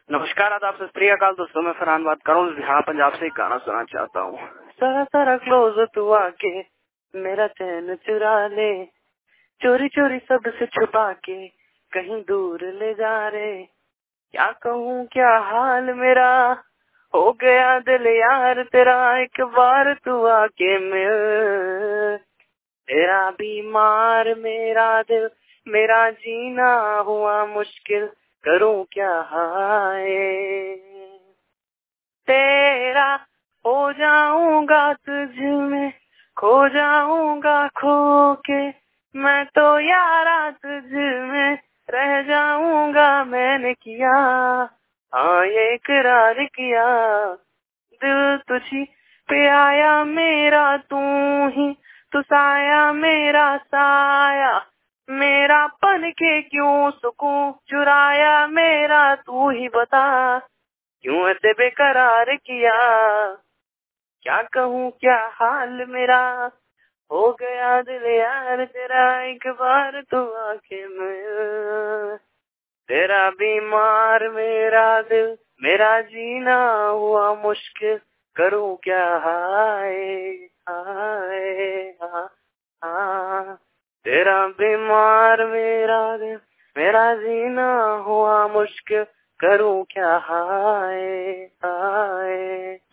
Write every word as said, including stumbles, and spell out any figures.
नमस्कार, आदाब, सत श्री अकाल दोस्तों। मैं फरहान बात कर रहा हूँ, लुधियाना पंजाब से एक गाना सुनाना चाहता हूँ। सारा सारा क्लोज तू आके मेरा चैन चुरा ले, चोरी चोरी सबसे छुपा के कहीं दूर ले जा रे। क्या कहूँ क्या हाल मेरा, हो गया दिल यार तेरा, एक बार तू आके मिल। तेरा बीमार मेरा दिल, मेरा जीना हुआ मुश्किल, करूं क्या हाय। तेरा हो जाऊंगा तुझ में, खो जाऊंगा खो के, मैं तो यारा तुझ में रह जाऊंगा। मैंने किया हाँ ये इकरार किया, दिल तुझी पे आया मेरा, तू ही तू साया मेरा साया, मेरा पन के क्यों सुकून चुराया मेरा, तू ही बता क्यों ऐसे बेकरार किया। क्या कहूँ क्या हाल मेरा, हो गया दिल यार तेरा, एक बार तू आके मिल। तेरा बीमार मेरा दिल, मेरा जीना हुआ मुश्किल, करूं क्या हाय हाय हाँ हाँ। तेरा बीमार मेरा दिल, मेरा जीना हुआ मुश्किल, करूं क्या हाय हाय।